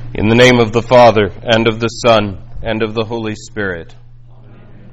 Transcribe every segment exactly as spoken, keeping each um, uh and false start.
In the name of the Father, and of the Son, and of the Holy Spirit. Amen.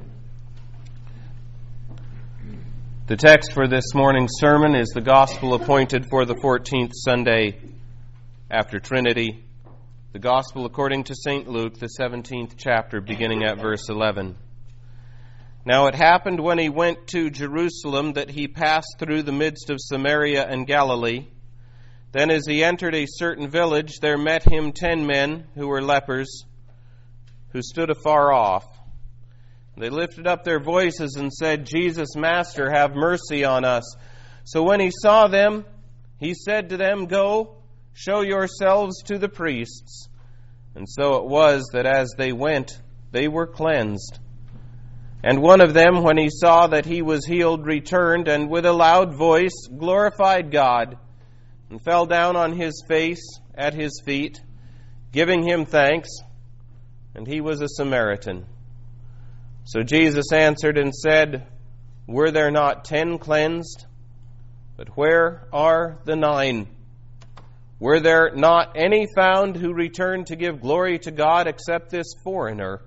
The text for this morning's sermon is the Gospel appointed for the fourteenth Sunday after Trinity, the Gospel according to Saint Luke, the seventeenth chapter, beginning at verse eleven. Now it happened when he went to Jerusalem that he passed through the midst of Samaria and Galilee. Then as he entered a certain village, there met him ten men who were lepers, who stood afar off. They lifted up their voices and said, Jesus, Master, have mercy on us. So when he saw them, he said to them, Go, show yourselves to the priests. And so it was that as they went, they were cleansed. And one of them, when he saw that he was healed, returned, and with a loud voice glorified God, and fell down on his face at his feet, giving him thanks, and he was a Samaritan. So Jesus answered and said, Were there not ten cleansed? But where are the nine? Were there not any found who returned to give glory to God except this foreigner?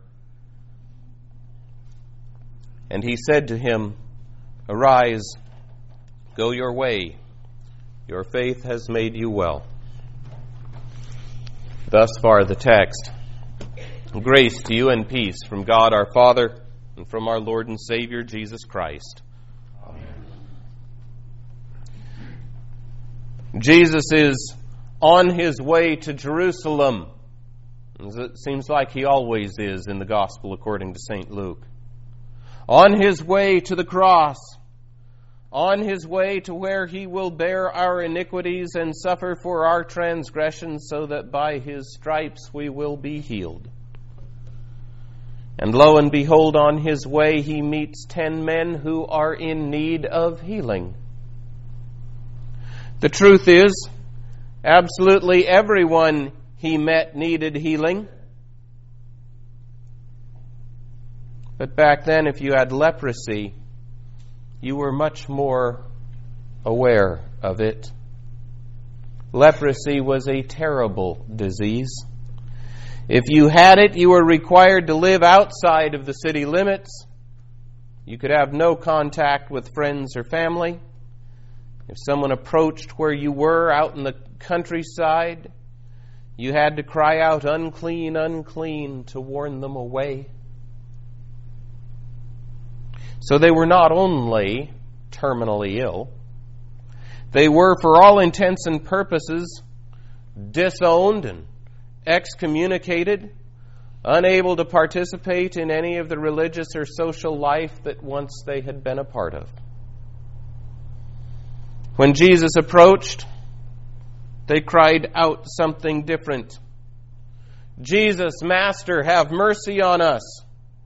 And he said to him, Arise, go your way. Your faith has made you well. Thus far the text. Grace to you and peace from God our Father and from our Lord and Savior Jesus Christ. Amen. Jesus is on his way to Jerusalem. It seems like he always is in the Gospel according to Saint Luke. On his way to the cross. On his way to where he will bear our iniquities and suffer for our transgressions, so that by his stripes we will be healed. And lo and behold, on his way he meets ten men who are in need of healing. The truth is, absolutely everyone he met needed healing. But back then, if you had leprosy, you were much more aware of it. Leprosy was a terrible disease. If you had it, you were required to live outside of the city limits. You could have no contact with friends or family. If someone approached where you were out in the countryside, you had to cry out, unclean, unclean, to warn them away. So they were not only terminally ill, they were, for all intents and purposes, disowned and excommunicated, unable to participate in any of the religious or social life that once they had been a part of. When Jesus approached, they cried out something different. Jesus, Master, have mercy on us.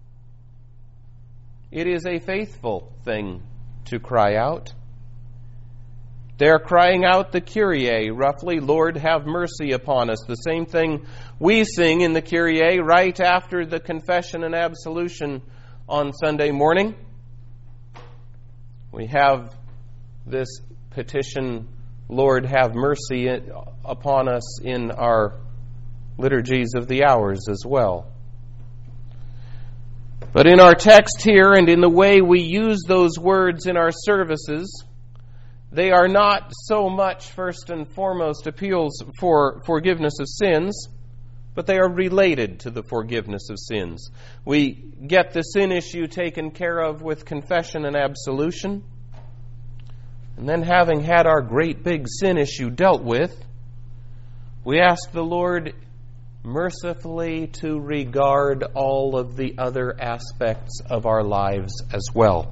It is a faithful thing to cry out. They're crying out the Kyrie, roughly, Lord, have mercy upon us. The same thing we sing in the Kyrie right after the confession and absolution on Sunday morning. We have this petition, Lord, have mercy upon us, in our liturgies of the hours as well. But in our text here and in the way we use those words in our services, they are not so much first and foremost appeals for forgiveness of sins, but they are related to the forgiveness of sins. We get the sin issue taken care of with confession and absolution. And then, having had our great big sin issue dealt with, we ask the Lord mercifully to regard all of the other aspects of our lives as well.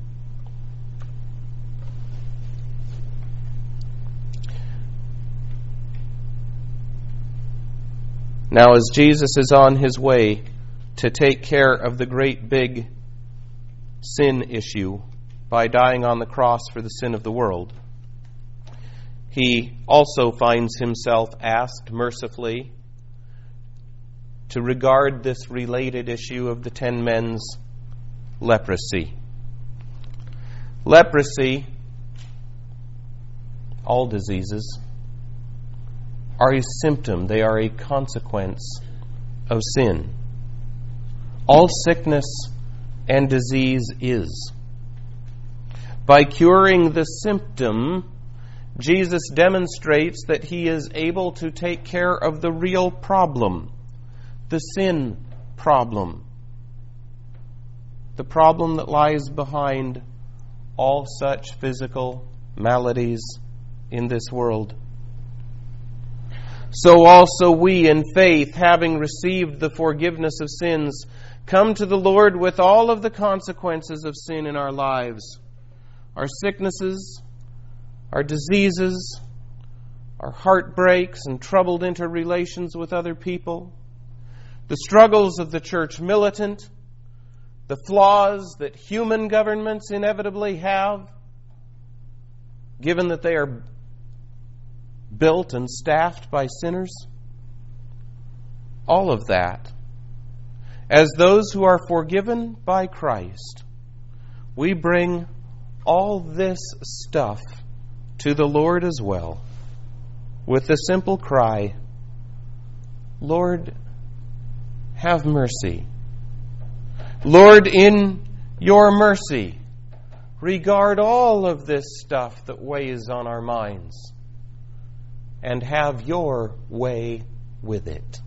Now, as Jesus is on his way to take care of the great big sin issue by dying on the cross for the sin of the world, he also finds himself asked mercifully to regard this related issue of the ten men's leprosy. Leprosy, all diseases, are a symptom, they are a consequence of sin. All sickness and disease is. By curing the symptom, Jesus demonstrates that He is able to take care of the real problem, the sin problem, the problem that lies behind all such physical maladies in this world. So also we, in faith, having received the forgiveness of sins, come to the Lord with all of the consequences of sin in our lives, our sicknesses, our diseases, our heartbreaks and troubled interrelations with other people, the struggles of the church militant, the flaws that human governments inevitably have, given that they are built and staffed by sinners. All of that. As those who are forgiven by Christ, we bring all this stuff to the Lord as well, with the simple cry, Lord, have mercy. Lord, in your mercy, regard all of this stuff that weighs on our minds and have your way with it.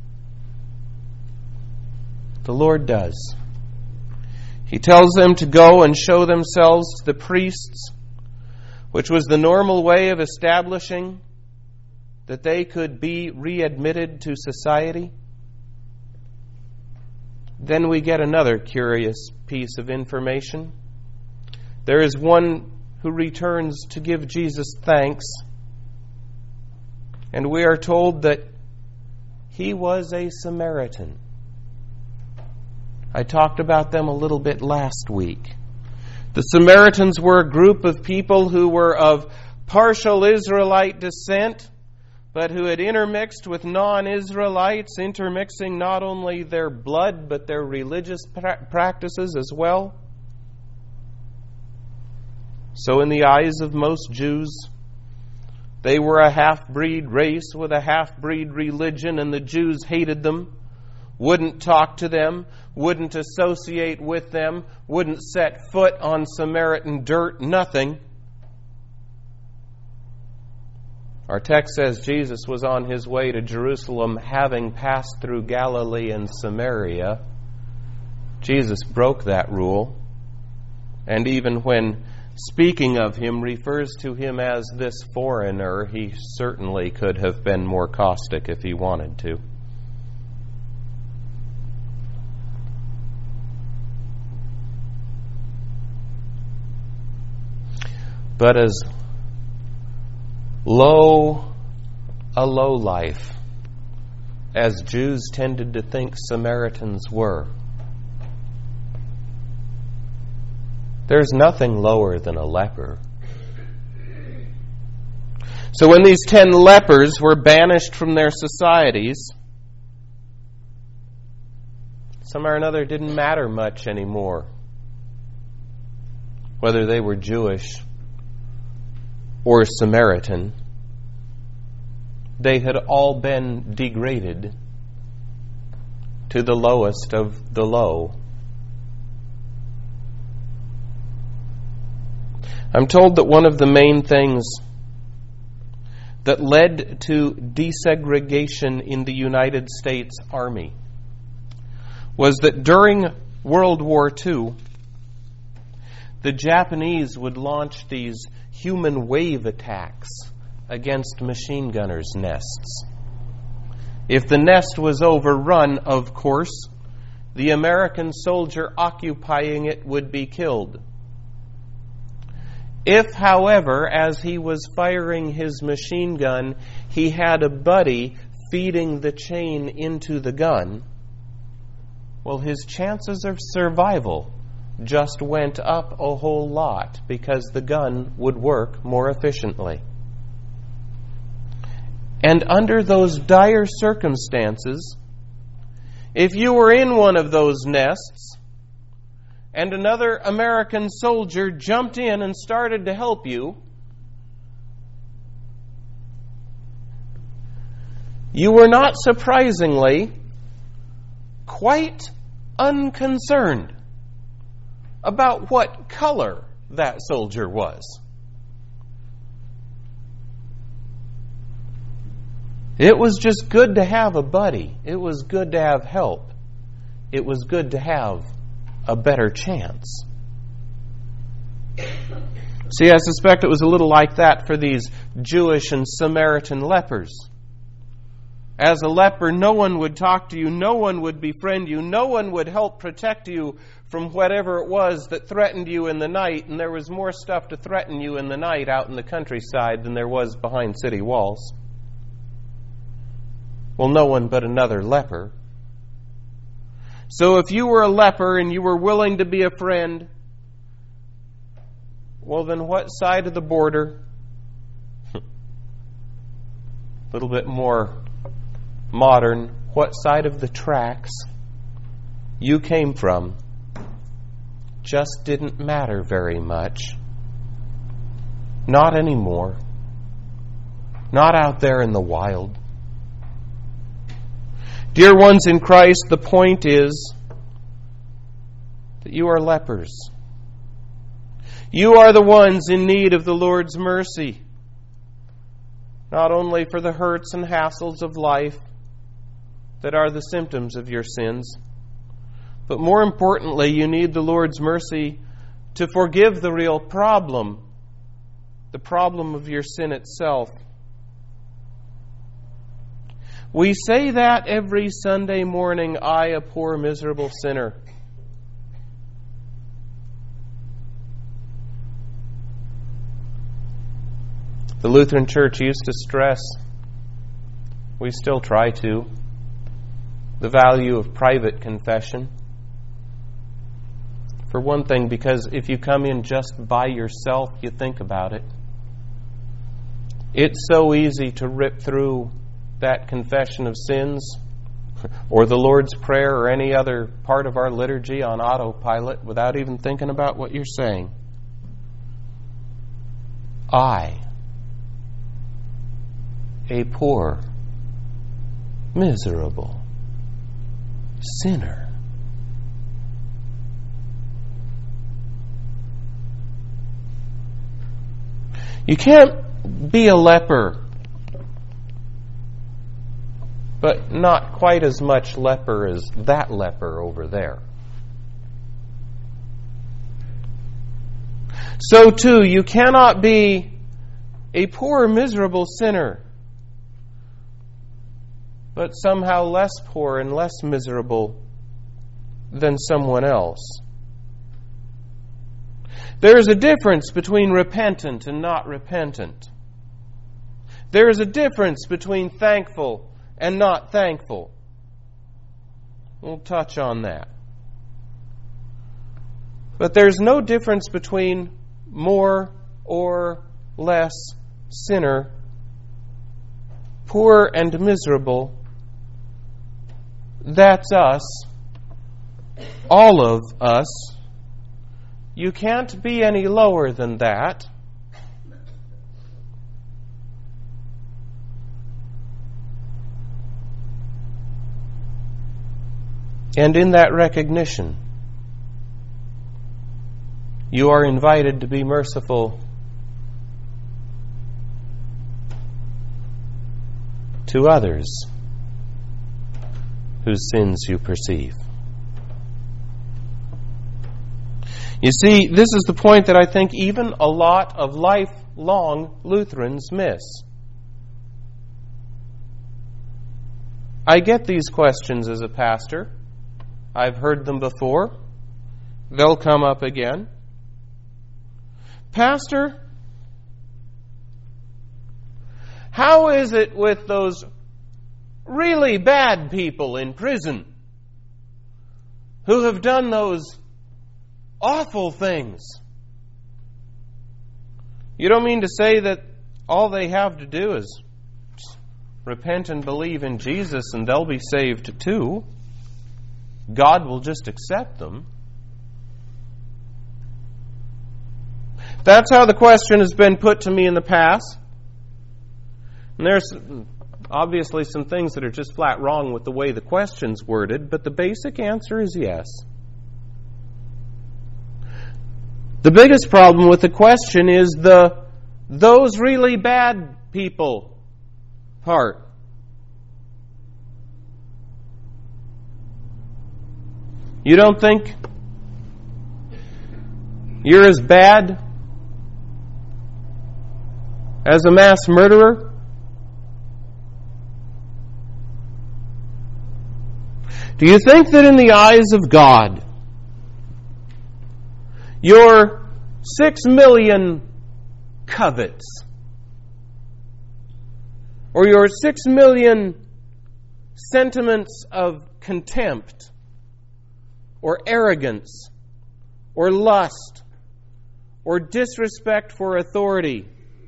The Lord does. He tells them to go and show themselves to the priests, which was the normal way of establishing that they could be readmitted to society. Then we get another curious piece of information. There is one who returns to give Jesus thanks, and we are told that he was a Samaritan. I talked about them a little bit last week. The Samaritans were a group of people who were of partial Israelite descent, but who had intermixed with non-Israelites, intermixing not only their blood, but their religious pra- practices as well. So in the eyes of most Jews, they were a half-breed race with a half-breed religion, and the Jews hated them, wouldn't talk to them, wouldn't associate with them, wouldn't set foot on Samaritan dirt, nothing. Our text says Jesus was on his way to Jerusalem, having passed through Galilee and Samaria. Jesus broke that rule, and even when speaking of him, refers to him as this foreigner. He certainly could have been more caustic if he wanted to. But as low a lowlife as Jews tended to think Samaritans were, there's nothing lower than a leper. So when these ten lepers were banished from their societies, somehow or another it didn't matter much anymore whether they were Jewish or Samaritan. They had all been degraded to the lowest of the low. I'm told that one of the main things that led to desegregation in the United States Army was that during World War Two, the Japanese would launch these human wave attacks against machine gunners' nests. If the nest was overrun, of course, the American soldier occupying it would be killed. If, however, as he was firing his machine gun, he had a buddy feeding the chain into the gun, well, his chances of survival just went up a whole lot because the gun would work more efficiently. And under those dire circumstances, if you were in one of those nests and another American soldier jumped in and started to help you, you were not surprisingly quite unconcerned about what color that soldier was. It was just good to have a buddy. It was good to have help. It was good to have a better chance. See, I suspect it was a little like that for these Jewish and Samaritan lepers. As a leper, no one would talk to you, no one would befriend you, no one would help protect you from whatever it was that threatened you in the night, and there was more stuff to threaten you in the night out in the countryside than there was behind city walls. Well, no one but another leper. So if you were a leper and you were willing to be a friend, well, then what side of the border? A little bit more modern. What side of the tracks you came from just didn't matter very much. Not anymore. Not out there in the wild. Dear ones in Christ, the point is that you are lepers. You are the ones in need of the Lord's mercy, not only for the hurts and hassles of life that are the symptoms of your sins, but more importantly, you need the Lord's mercy to forgive the real problem, the problem of your sin itself. We say that every Sunday morning, I, a poor, miserable sinner. The Lutheran Church used to stress, we still try to, the value of private confession. For one thing, because if you come in just by yourself, you think about it. It's so easy to rip through that confession of sins or the Lord's Prayer or any other part of our liturgy on autopilot without even thinking about what you're saying. I, a poor, miserable sinner. You can't be a leper, but not quite as much leper as that leper over there. So too, you cannot be a poor, miserable sinner, but somehow less poor and less miserable than someone else. There is a difference between repentant and not repentant. There is a difference between thankful and not thankful. We'll touch on that. But there's no difference between more or less sinner, poor and miserable. That's us, all of us. You can't be any lower than that. And in that recognition, you are invited to be merciful to others whose sins you perceive. You see, this is the point that I think even a lot of lifelong Lutherans miss. I get these questions as a pastor. I've heard them before. They'll come up again. Pastor, how is it with those really bad people in prison who have done those awful things? You don't mean to say that all they have to do is repent and believe in Jesus and they'll be saved too? God will just accept them. That's how the question has been put to me in the past. And there's Obviously, some things that are just flat wrong with the way the question's worded, but the basic answer is yes. The biggest problem with the question is the those really bad people part. You don't think you're as bad as a mass murderer? Do you think that in the eyes of God, your six million covets, or your six million sentiments of contempt, or arrogance, or lust, or disrespect for authority,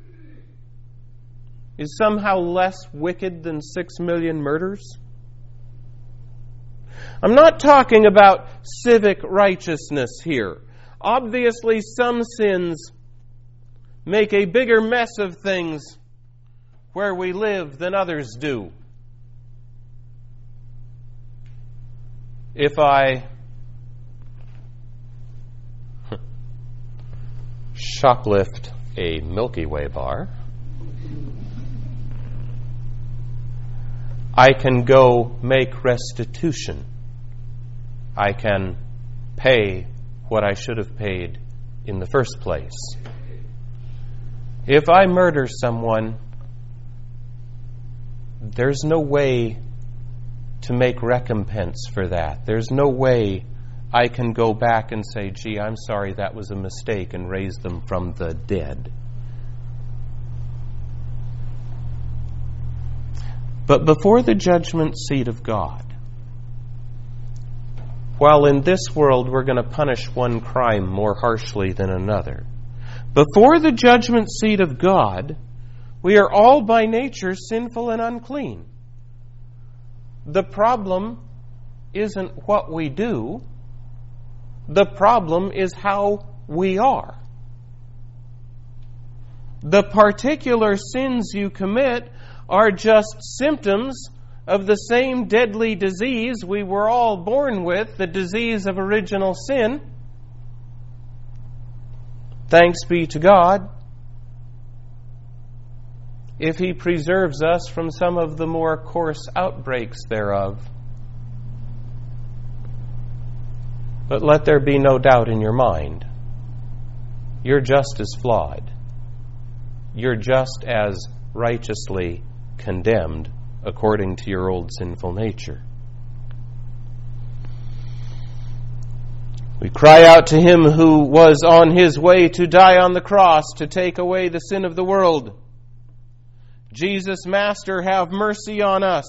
is somehow less wicked than six million murders? I'm not talking about civic righteousness here. Obviously, some sins make a bigger mess of things where we live than others do. If I shoplift a Milky Way bar, I can go make restitution. I can pay what I should have paid in the first place. If I murder someone, there's no way to make recompense for that. There's no way I can go back and say, gee, I'm sorry, that was a mistake, and raise them from the dead. But before the judgment seat of God, while in this world we're going to punish one crime more harshly than another, before the judgment seat of God, we are all by nature sinful and unclean. The problem isn't what we do. The problem is how we are. The particular sins you commit are just symptoms of the same deadly disease we were all born with, the disease of original sin. Thanks be to God if He preserves us from some of the more coarse outbreaks thereof. But let there be no doubt in your mind, you're just as flawed. You're just as righteously condemned according to your old sinful nature. We cry out to Him who was on His way to die on the cross to take away the sin of the world. Jesus, Master, have mercy on us.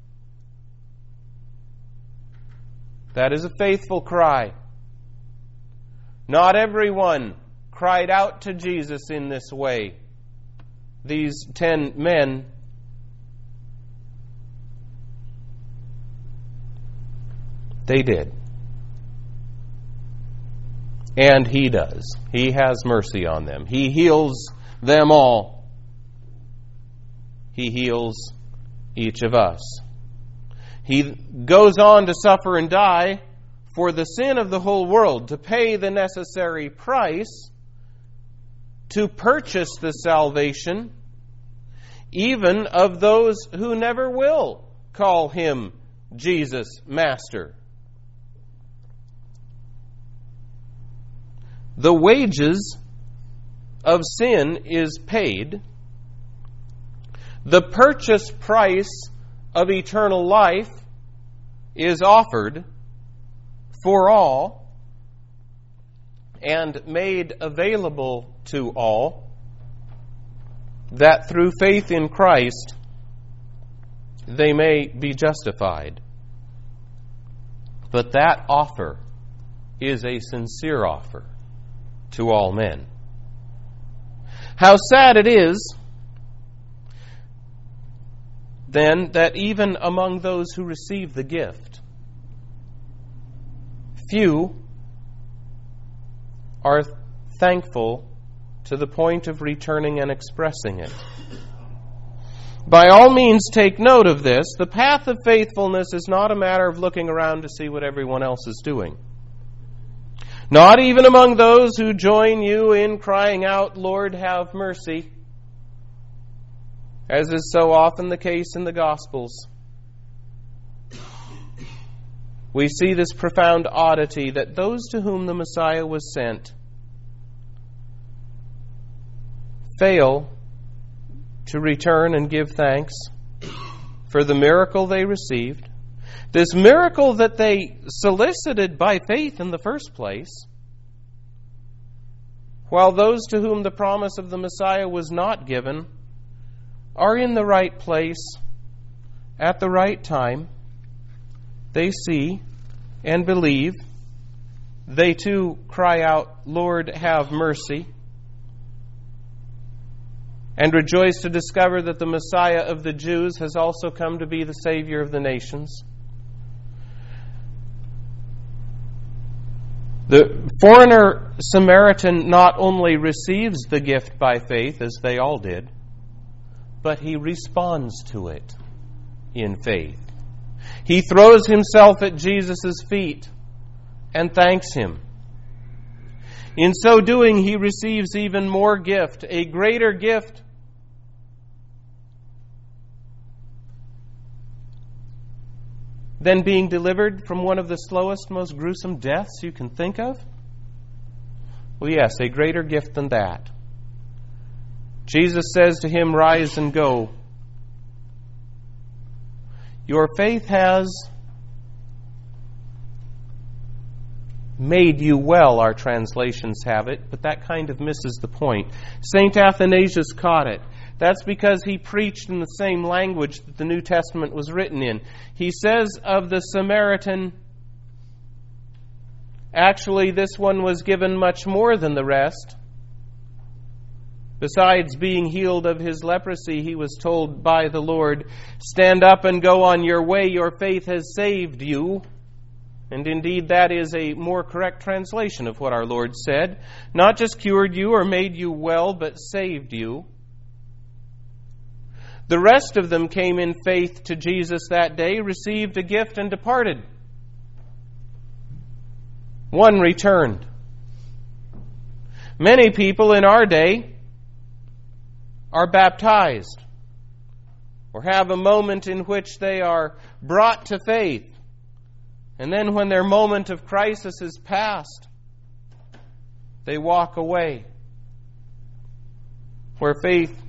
That is a faithful cry. Not everyone cried out to Jesus in this way. These ten men, they did. And He does. He has mercy on them. He heals them all. He heals each of us. He goes on to suffer and die for the sin of the whole world, to pay the necessary price to purchase the salvation even of those who never will call Him Jesus, Master. The wages of sin is paid. The purchase price of eternal life is offered for all and made available to all, that through faith in Christ they may be justified. But that offer is a sincere offer to all men. How sad it is, then, that even among those who receive the gift, few are thankful to the point of returning and expressing it. By all means, take note of this. The path of faithfulness is not a matter of looking around to see what everyone else is doing. Not even among those who join you in crying out, "Lord, have mercy," as is so often the case in the Gospels. We see this profound oddity that those to whom the Messiah was sent fail to return and give thanks for the miracle they received, this miracle that they solicited by faith in the first place, while those to whom the promise of the Messiah was not given are in the right place at the right time. They see and believe. They too cry out, "Lord, have mercy," and rejoice to discover that the Messiah of the Jews has also come to be the Savior of the nations. The foreigner Samaritan not only receives the gift by faith, as they all did, but he responds to it in faith. He throws himself at Jesus' feet and thanks Him. In so doing, he receives even more gift, a greater gift than being delivered from one of the slowest, most gruesome deaths you can think of? Well, yes, a greater gift than that. Jesus says to him, "Rise and go. Your faith has made you well," our translations have it, but that kind of misses the point. Saint Athanasius caught it. That's because he preached in the same language that the New Testament was written in. He says of the Samaritan, actually, this one was given much more than the rest. Besides being healed of his leprosy, he was told by the Lord, "Stand up and go on your way. Your faith has saved you." And indeed, that is a more correct translation of what our Lord said. Not just cured you or made you well, but saved you. The rest of them came in faith to Jesus that day, received a gift, and departed. One returned. Many people in our day are baptized or have a moment in which they are brought to faith. And then when their moment of crisis is past, they walk away. Where faith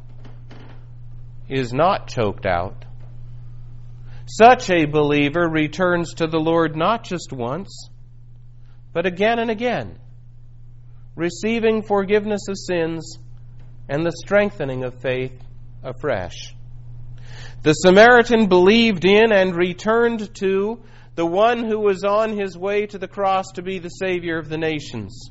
is not choked out, such a believer returns to the Lord not just once, but again and again, receiving forgiveness of sins and the strengthening of faith afresh. The Samaritan believed in and returned to the one who was on his way to the cross to be the Savior of the nations.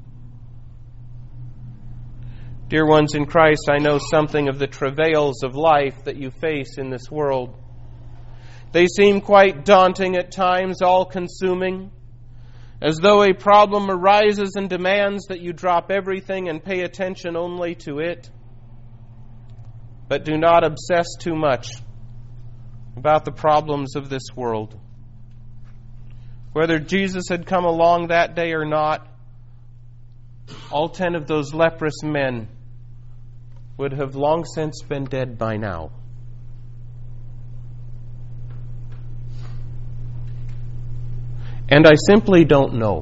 Dear ones in Christ, I know something of the travails of life that you face in this world. They seem quite daunting at times, all-consuming, as though a problem arises and demands that you drop everything and pay attention only to it. But do not obsess too much about the problems of this world. Whether Jesus had come along that day or not, all ten of those leprous men would have long since been dead by now. And I simply don't know.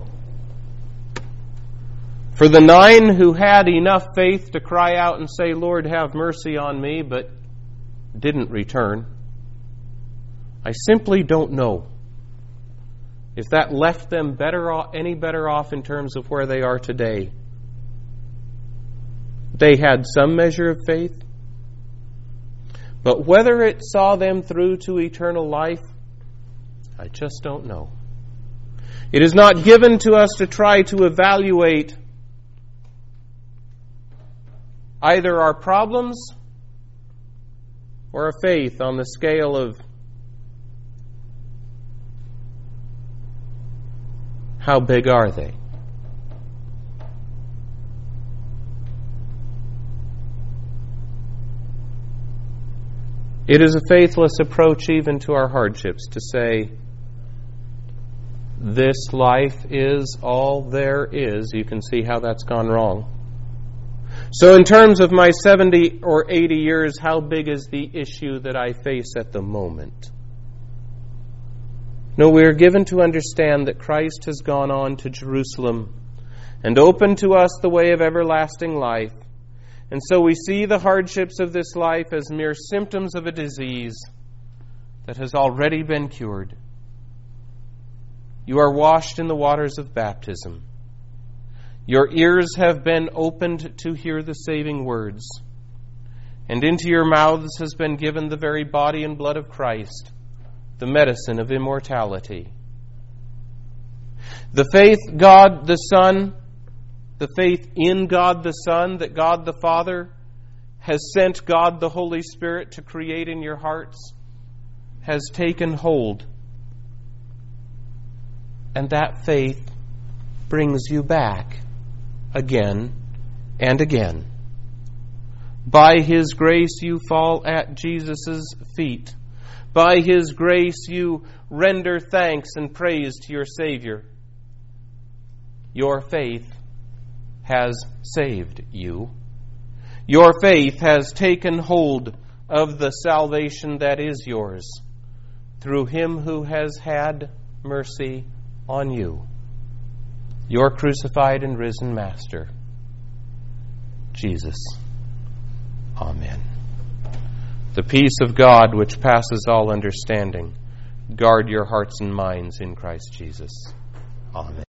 For the nine who had enough faith to cry out and say, "Lord, have mercy on me," but didn't return, I simply don't know if that left them better off, any better off in terms of where they are today. They had some measure of faith, but whether it saw them through to eternal life, I just don't know. It is not given to us to try to evaluate either our problems or our faith on the scale of how big are they. It is a faithless approach even to our hardships to say, this life is all there is. You can see how that's gone wrong. So in terms of my seventy or eighty years, how big is the issue that I face at the moment? No, we are given to understand that Christ has gone on to Jerusalem and opened to us the way of everlasting life. And so we see the hardships of this life as mere symptoms of a disease that has already been cured. You are washed in the waters of baptism. Your ears have been opened to hear the saving words, and into your mouths has been given the very body and blood of Christ, the medicine of immortality. The faith God the Son, the faith in God the Son, that God the Father has sent God the Holy Spirit to create in your hearts, has taken hold. And that faith brings you back again and again. By His grace you fall at Jesus' feet. By His grace you render thanks and praise to your Savior. Your faith has saved you. Your faith has taken hold of the salvation that is yours through Him who has had mercy on you, your crucified and risen Master, Jesus. Amen. The peace of God, which passes all understanding, guard your hearts and minds in Christ Jesus. Amen.